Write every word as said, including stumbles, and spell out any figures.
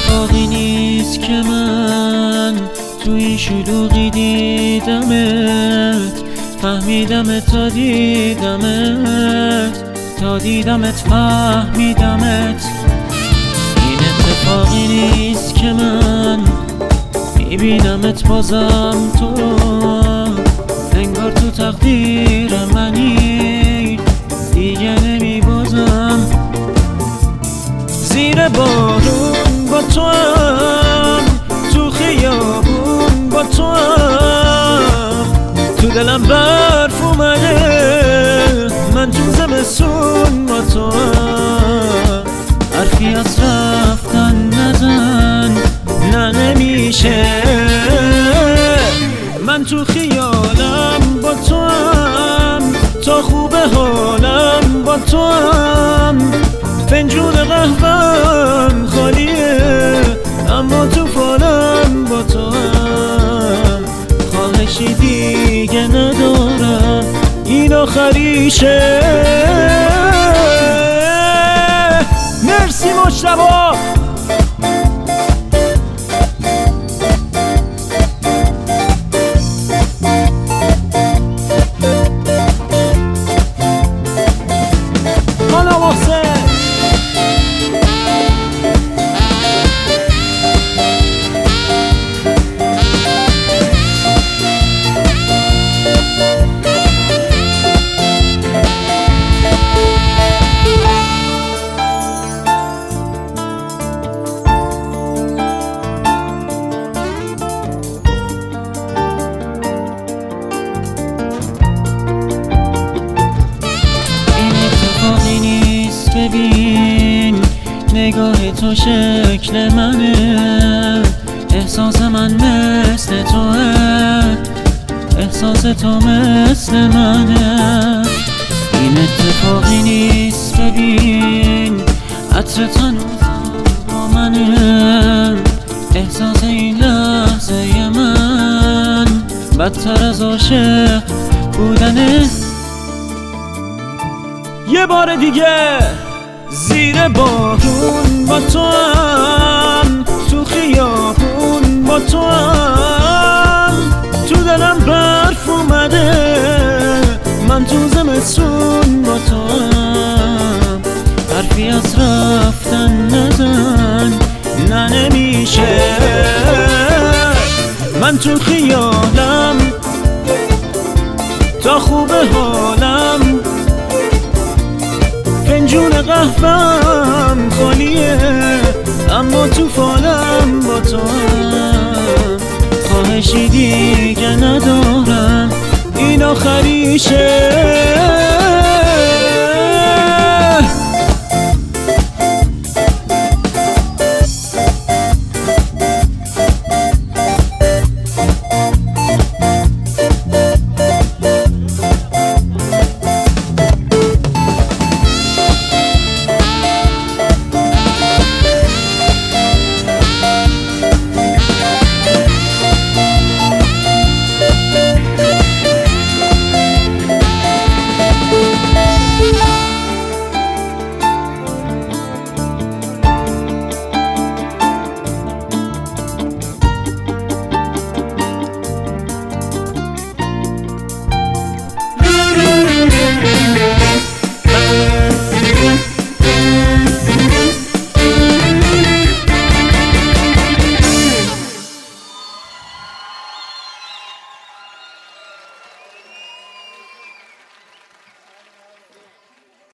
اتفاقی نیست که من توی شلوغی دیدمت، فهمیدمت تا دیدمت، تا دیدمت فهمیدمت. این اتفاقی نیست که من میبینمت بازم تو، انگار تو تقدیر منی دیگه نمیبازم. زیر بارون با تو هم، تو خیابون با تو هم، تو دلم برف اومده، من تو زمستون با تو هم. حرفی از رفتن نزن، نه نمیشه، من تو خیالم با تو هم، تا خوب حالم با تو هم. فنجون قهوه‌ام خالیه، اما تو فالم با تو هم. خواهشی دیگه ندارم، این آخریشه. مرسی مجتبی. ببین نگاه تو شکل منه، احساس من مثل توه، احساس تو مثل منه. این اتفاقی نیست ببین، عطر تنوزم با منه، احساس این لحظه من بدتر از عاشق بودنه. یه بار دیگه زیر بارون با تو هم، تو خیابون با تو هم، تو دلم برف اومده، من تو زمستون با تو هم. حرفی از رفتن نزن، نه نمیشه، من تو خیالم، تا خوب حالم. فنجون قهوه‌ام خالیه، اما تو فالم با تو هم. خواهشی دیگه ندارم، این آخریشه.